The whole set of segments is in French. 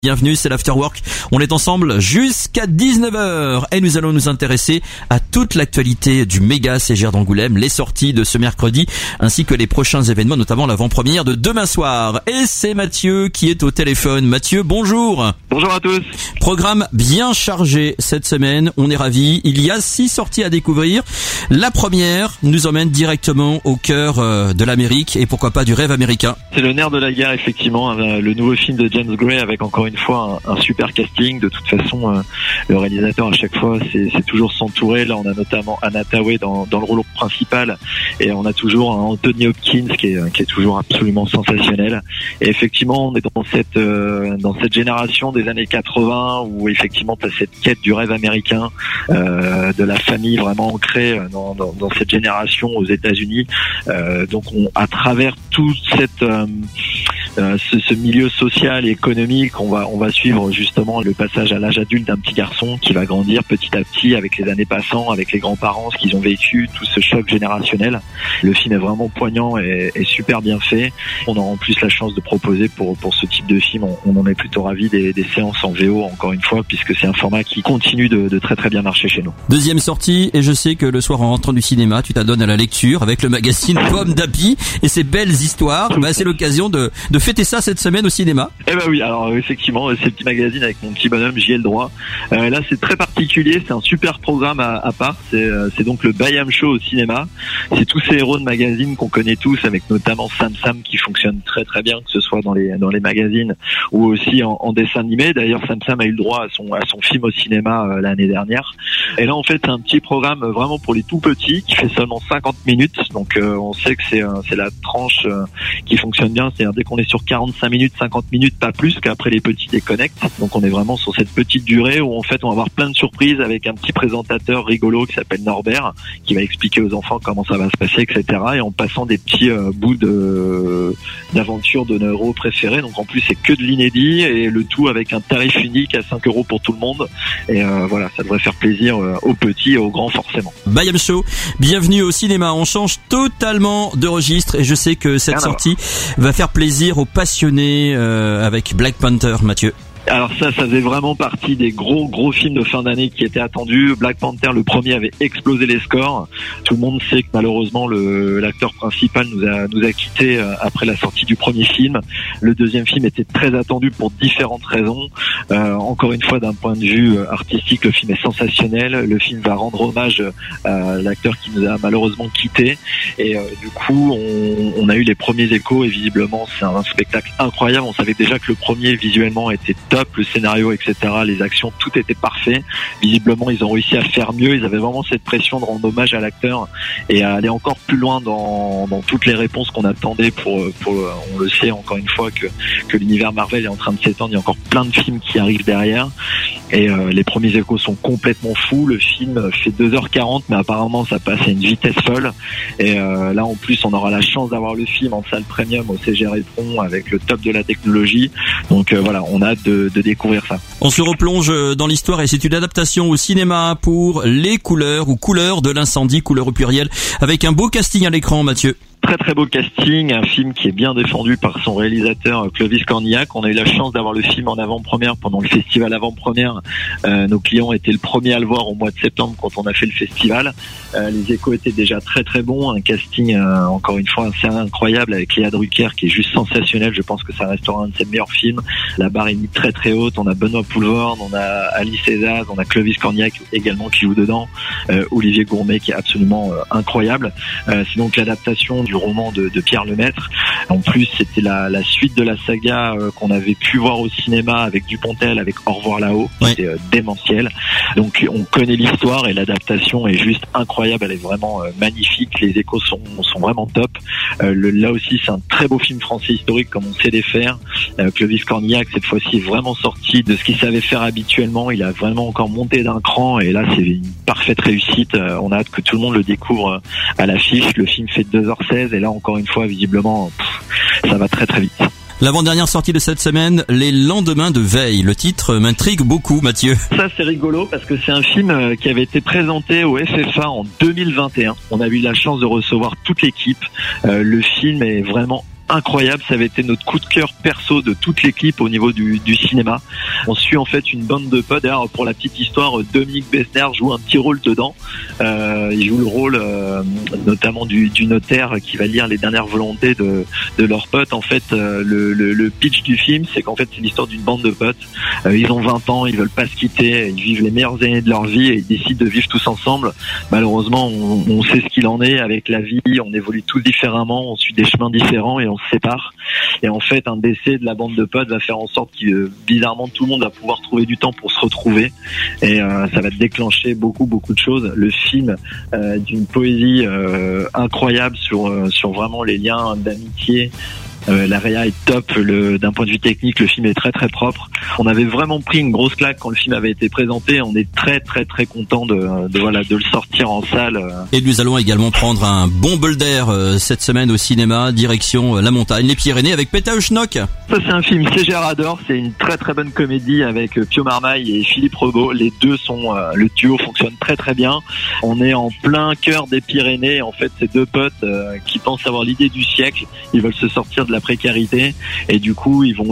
Bienvenue, c'est l'Afterwork. On est ensemble jusqu'à 19h et nous allons nous intéresser à toute l'actualité du méga CGR d'Angoulême, les sorties de ce mercredi ainsi que les prochains événements, notamment l'avant-première de demain soir. Et c'est Mathieu qui est au téléphone. Mathieu, bonjour. Bonjour à tous. Programme bien chargé cette semaine, on est ravis. Il y a 6 sorties à découvrir. La première nous emmène directement au cœur de l'Amérique et pourquoi pas du rêve américain. C'est le nerf de la guerre, effectivement, le nouveau film de James Gray avec encore une fois un super casting. De toute façon, le réalisateur à chaque fois c'est toujours s'entourer. Là on a notamment Anna Thaoué dans le rôle principal et on a toujours Anthony Hopkins qui est toujours absolument sensationnel. Et effectivement on est dans cette génération des années 80 où effectivement tu as cette quête du rêve américain, de la famille vraiment ancrée dans cette génération aux États-Unis. Donc à travers tout ce milieu social et économique, on va suivre justement le passage à l'âge adulte d'un petit garçon qui va grandir petit à petit avec les années passant, avec les grands-parents, ce qu'ils ont vécu, tout ce choc générationnel. Le film est vraiment poignant et super bien fait. On aura en plus la chance de proposer pour ce type de film, on en est plutôt ravis, des séances en VO encore une fois, puisque c'est un format qui continue de très très bien marcher chez nous. Deuxième sortie, et je sais que le soir en rentrant du cinéma, tu t'adonnes à la lecture avec le magazine Pomme d'Api et ses belles histoires. C'est l'occasion de fêter ça cette semaine au cinéma. Eh ben oui, alors effectivement, ces petits magazines avec mon petit bonhomme, j'y ai le droit. Là, c'est très particulier, c'est un super programme à part. C'est donc le Bayam Show au cinéma. C'est tous ces héros de magazines qu'on connaît tous, avec notamment Sam Sam qui fonctionne très très bien, que ce soit dans les magazines ou aussi en dessin animé. D'ailleurs, Sam Sam a eu le droit à son film au cinéma l'année dernière. Et là, en fait, c'est un petit programme vraiment pour les tout petits qui fait seulement 50 minutes. Donc, on sait que c'est la tranche qui fonctionne bien. C'est-à-dire dès qu'on est sur 45 minutes, 50 minutes, pas plus qu'après les petits déconnectent. Donc on est vraiment sur cette petite durée où en fait on va avoir plein de surprises avec un petit présentateur rigolo qui s'appelle Norbert qui va expliquer aux enfants comment ça va se passer, etc. Et en passant des petits bouts d'aventure de nos héros préférés. Donc en plus c'est que de l'inédit et le tout avec un tarif unique à 5 € pour tout le monde. Et voilà, ça devrait faire plaisir aux petits et aux grands forcément. Bayam Show, bienvenue au cinéma. On change totalement de registre et je sais que cette sortie va faire plaisir aux passionnés avec Black Panther, Mathieu. Alors ça faisait vraiment partie des gros films de fin d'année qui étaient attendus. Black Panther, le premier, avait explosé les scores. Tout le monde sait que malheureusement l'acteur principal nous a quittés après la sortie du premier film. Le deuxième film était très attendu pour différentes raisons. Encore une fois, d'un point de vue artistique, le film est sensationnel. Le film va rendre hommage à l'acteur qui nous a malheureusement quittés. Et du coup, on a eu les premiers échos et visiblement c'est un spectacle incroyable. On savait déjà que le premier visuellement était top, le scénario, etc., les actions, tout était parfait. Visiblement, ils ont réussi à faire mieux. Ils avaient vraiment cette pression de rendre hommage à l'acteur et à aller encore plus loin dans toutes les réponses qu'on attendait pour on le sait encore une fois que l'univers Marvel est en train de s'étendre. Il y a encore plein de films qui arrivent derrière et les premiers échos sont complètement fous. Le film fait 2h40 mais apparemment ça passe à une vitesse folle et là en plus on aura la chance d'avoir le film en salle premium au CGR Éperon avec le top de la technologie. Donc voilà, on a hâte de découvrir ça. On se replonge dans l'histoire et c'est une adaptation au cinéma pour Les Couleurs ou Couleurs de l'incendie, couleurs au pluriel, avec un beau casting à l'écran, Mathieu. Très très beau casting, un film qui est bien défendu par son réalisateur Clovis Cornillac. On a eu la chance d'avoir le film en avant-première pendant le festival avant-première. Nos clients étaient le premier à le voir au mois de septembre quand on a fait le festival. Les échos étaient déjà très très bons, un casting encore une fois assez incroyable avec Léa Drucker qui est juste sensationnelle. Je pense que ça restera un de ses meilleurs films. La barre est mise très très haute. On a Benoît Poulvord, on a Alice César, on a Clovis Cornillac également qui joue dedans. Olivier Gourmet qui est absolument incroyable. C'est donc l'adaptation du roman de Pierre Lemaitre. En plus, c'était la suite de la saga qu'on avait pu voir au cinéma avec Dupontel, avec Au revoir là-haut. Ouais. C'était démentiel. Donc, on connaît l'histoire et l'adaptation est juste incroyable. Elle est vraiment magnifique. Les échos sont vraiment top. Là aussi, c'est un très beau film français historique comme on sait les faire. Clovis Cornillac, cette fois-ci, est vraiment sorti de ce qu'il savait faire habituellement. Il a vraiment encore monté d'un cran et là, c'est une parfaite réussite. On a hâte que tout le monde le découvre à l'affiche. Le film fait 2h16 et là encore une fois visiblement ça va très très vite. L'avant-dernière sortie de cette semaine, Les lendemains de veille. Le titre m'intrigue beaucoup, Mathieu. Ça, c'est rigolo parce que c'est un film qui avait été présenté au FFA en 2021. On a eu la chance de recevoir toute l'équipe. Le film est vraiment incroyable. Ça avait été notre coup de cœur perso de toute l'équipe au niveau du cinéma. On suit en fait une bande de potes. D'ailleurs, pour la petite histoire, Dominique Besner joue un petit rôle dedans. Il joue le rôle notamment du notaire qui va lire les dernières volontés de leurs potes. En fait, le pitch du film, c'est qu'en fait c'est l'histoire d'une bande de potes. Ils ont 20 ans, ils veulent pas se quitter, ils vivent les meilleures années de leur vie et ils décident de vivre tous ensemble. Malheureusement, on sait ce qu'il en est avec la vie, on évolue tous différemment, on suit des chemins différents et on se sépare. Et en fait, un décès de la bande de potes va faire en sorte que bizarrement tout le monde va pouvoir trouver du temps pour se retrouver et ça va déclencher beaucoup de choses. Le film d'une poésie incroyable sur vraiment les liens d'amitié. La réa est top, d'un point de vue technique, le film est très très propre. On avait vraiment pris une grosse claque quand le film avait été présenté. On est très content de le sortir en salle. Et nous allons également prendre un bon bol d'air cette semaine au cinéma, direction la montagne, les Pyrénées avec Peta Schnock. Ça c'est un film Ségère adore, c'est une très bonne comédie avec Pio Marmaille et Philippe Rebaud. Les deux sont, le duo fonctionne très bien. On est en plein cœur des Pyrénées. En fait, c'est deux potes qui pensent avoir l'idée du siècle. Ils veulent se sortir de la précarité et du coup ils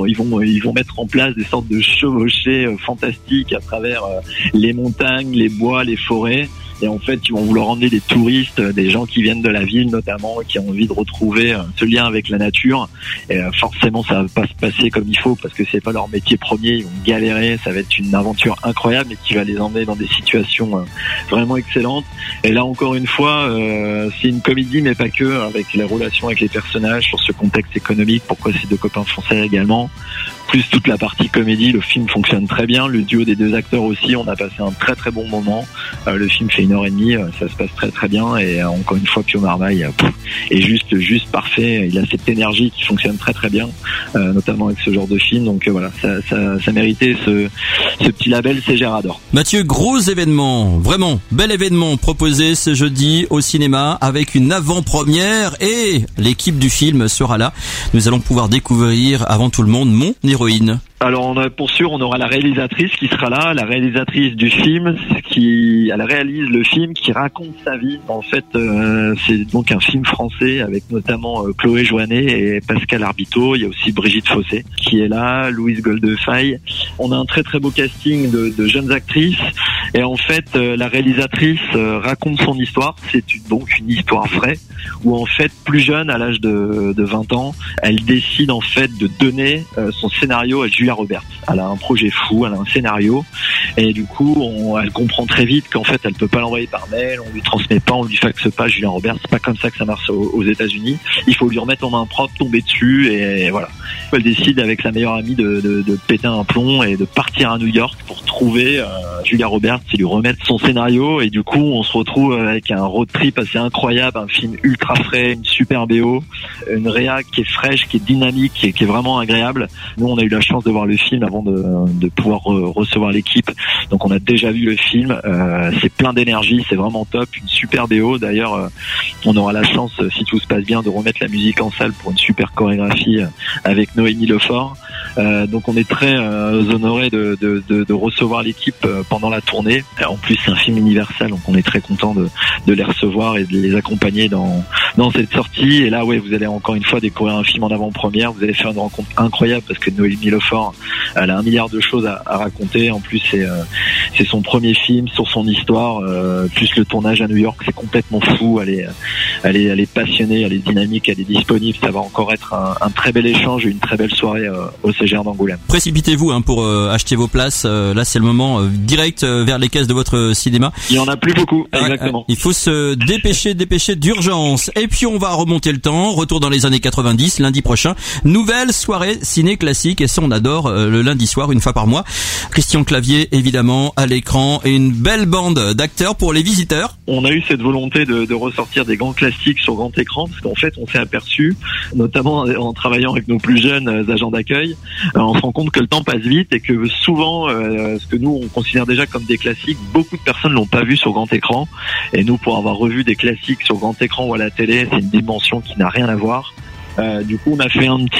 vont mettre en place des sortes de chevauchées fantastiques à travers les montagnes, les bois, les forêts. Et en fait, ils vont vouloir emmener des touristes, des gens qui viennent de la ville notamment, qui ont envie de retrouver ce lien avec la nature. Et forcément, ça va pas se passer comme il faut parce que c'est pas leur métier premier. Ils vont galérer. Ça va être une aventure incroyable, mais qui va les emmener dans des situations vraiment excellentes. Et là, encore une fois, c'est une comédie, mais pas que, avec les relations avec les personnages, sur ce contexte économique. Pourquoi ces deux copains font ça également. Plus toute la partie comédie, le film fonctionne très bien. Le duo des deux acteurs aussi, on a passé un très bon moment. Le film fait 1h30, ça se passe très bien. Et encore une fois, Pio Marmaille est juste parfait. Il a cette énergie qui fonctionne très bien, notamment avec ce genre de film. Donc voilà, ça méritait ce petit label Ségère adore. Mathieu, gros événement, vraiment bel événement proposé ce jeudi au cinéma avec une avant-première et l'équipe du film sera là. Nous allons pouvoir découvrir avant tout le monde Mon héroïne. Alors pour sûr, on aura la réalisatrice qui sera là, la réalisatrice du film, elle réalise le film qui raconte sa vie. En fait, c'est donc un film français avec notamment Chloé Joannet et Pascal Arbiteau. Il y a aussi Brigitte Fossé qui est là, Louise Goldefeil. On a un très beau casting de jeunes actrices. Et en fait, la réalisatrice raconte son histoire. C'est donc une histoire vraie où en fait, plus jeune, à l'âge de 20 ans, elle décide en fait de donner son scénario à Julia Roberts. Elle a un projet fou, elle a un scénario et du coup elle comprend très vite qu'en fait elle peut pas l'envoyer par mail, on lui transmet pas, on lui faxe pas Julia Roberts, c'est pas comme ça que ça marche aux États-Unis. Il faut lui remettre en main propre, tomber dessus et voilà. Elle décide avec sa meilleure amie de péter un plomb et de partir à New York pour trouver Julia Roberts et lui remettre son scénario et du coup on se retrouve avec un road trip assez incroyable, un film ultra frais, une super BO, une réa qui est fraîche, qui est dynamique, qui est vraiment agréable. Nous on a eu la chance de voir le film avant de pouvoir recevoir l'équipe. Donc on a déjà vu le film, c'est plein d'énergie, c'est vraiment top, une super BO. D'ailleurs, on aura la chance, si tout se passe bien, de remettre la musique en salle pour une super chorégraphie avec Noémie Lefort. Donc on est très honorés de recevoir l'équipe pendant la tournée. En plus c'est un film universel, donc on est très content de les recevoir et de les accompagner dans cette sortie. Et là vous allez encore une fois découvrir un film en avant-première, vous allez faire une rencontre incroyable parce que Noémie Lefort, elle a 1 milliard de choses à raconter. En plus c'est son premier film sur son histoire, plus le tournage à New York, c'est complètement fou. Elle est passionnée, elle est dynamique, elle est disponible. Ça va encore être un très bel échange et une très belle soirée au CGR d'Angoulême. Précipitez-vous pour acheter vos places. Là c'est le moment, direct vers les caisses de votre cinéma. Il y en a plus beaucoup, exactement. Il faut se dépêcher d'urgence. Et puis on va remonter le temps, retour dans les années 90, lundi prochain, nouvelle soirée ciné classique et ça on adore, le lundi soir une fois par mois. Christian Clavier évidemment à l'écran et une belle bande d'acteurs pour les visiteurs. On a eu cette volonté de ressortir des grands classiques sur grand écran parce qu'en fait on s'est aperçu, notamment en travaillant avec nos plus jeunes agents d'accueil, on se rend compte que le temps passe vite et que souvent ce que nous on considère déjà comme des classiques, beaucoup de personnes l'ont pas vu sur grand écran et nous pour avoir revu des classiques sur grand écran ou à la télé, c'est une dimension qui n'a rien à voir. Du coup, on a fait un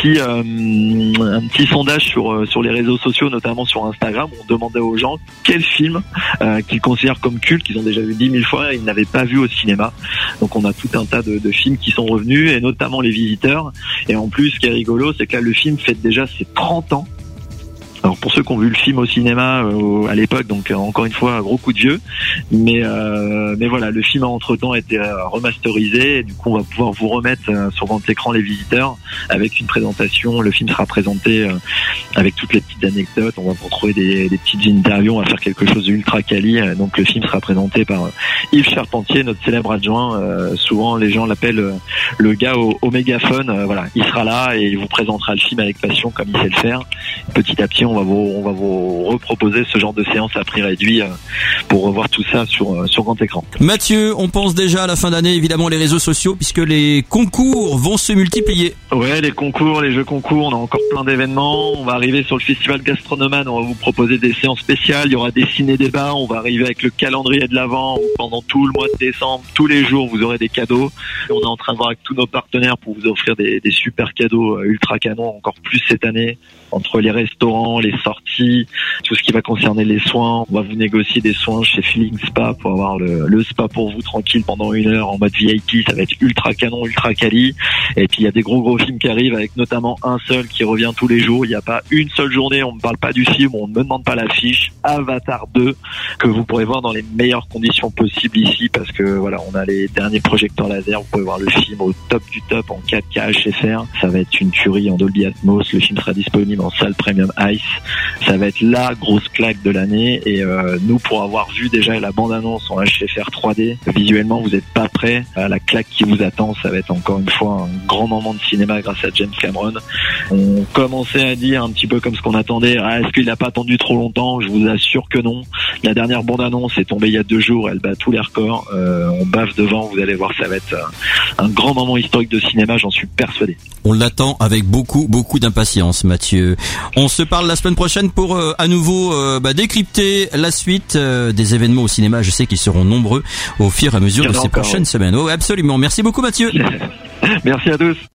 petit sondage sur les réseaux sociaux, notamment sur Instagram. On demandait aux gens quel film qu'ils considèrent comme culte, qu'ils ont déjà vu 10 000 fois et ils n'avaient pas vu au cinéma. Donc on a tout un tas de films qui sont revenus, et notamment Les Visiteurs. Et en plus, ce qui est rigolo, c'est que là, le film fête déjà ses 30 ans. Alors pour ceux qui ont vu le film au cinéma à l'époque, donc encore une fois un gros coup de vieux, mais voilà, le film a entre-temps été remasterisé, et du coup on va pouvoir vous remettre sur grand écran Les Visiteurs avec une présentation. Le film sera présenté avec toutes les petites anecdotes, on va vous retrouver des petites interviews, on va faire quelque chose d'ultra quali. Donc le film sera présenté par Yves Charpentier, notre célèbre adjoint. Souvent les gens l'appellent le gars au mégaphone. Voilà, il sera là et il vous présentera le film avec passion comme il sait le faire. Petit à petit, on va vous reproposer ce genre de séance à prix réduit pour revoir tout ça sur grand écran. Mathieu, on pense déjà à la fin d'année, évidemment les réseaux sociaux, puisque les concours vont se multiplier. Ouais, les concours, les jeux concours, on a encore plein d'événements. On va arriver sur le festival Gastronomane, on va vous proposer des séances spéciales, il y aura des ciné-débats, on va arriver avec le calendrier de l'Avent pendant tout le mois de décembre. Tous les jours, vous aurez des cadeaux. On est en train de voir avec tous nos partenaires pour vous offrir des super cadeaux ultra canons, encore plus cette année, entre les restaurants, les sorties, tout ce qui va concerner les soins. On va vous négocier des soins chez Feeling Spa pour avoir le spa pour vous tranquille pendant 1 heure en mode VIP. Ça va être ultra canon, ultra quali. Et puis il y a des gros films qui arrivent, avec notamment un seul qui revient tous les jours. Il n'y a pas une seule journée, on ne parle pas du film, on ne me demande pas l'affiche. Avatar 2, que vous pourrez voir dans les meilleures conditions possibles ici, parce que voilà, on a les derniers projecteurs laser. Vous pouvez voir le film au top du top en 4K HFR. Ça va être une tuerie en Dolby Atmos. Le film sera disponible en salle Premium Ice. Ça va être la grosse claque de l'année, et nous, pour avoir vu déjà la bande-annonce en HFR 3D, visuellement vous n'êtes pas prêts à la claque qui vous attend. Ça va être encore une fois un grand moment de cinéma grâce à James Cameron. On commençait à dire un petit peu comme ce qu'on attendait, est-ce qu'il n'a pas attendu trop longtemps? Je vous assure que non. La dernière bande-annonce est tombée il y a 2 jours, elle bat tous les records. On bave devant, vous allez voir, ça va être un grand moment historique de cinéma, j'en suis persuadé. On l'attend avec beaucoup d'impatience, Mathieu. On se parle la semaine prochaine pour à nouveau décrypter la suite des événements au cinéma. Je sais qu'ils seront nombreux au fur et à mesure de ces prochaines semaines. Oh, absolument. Merci beaucoup, Mathieu. Merci à tous.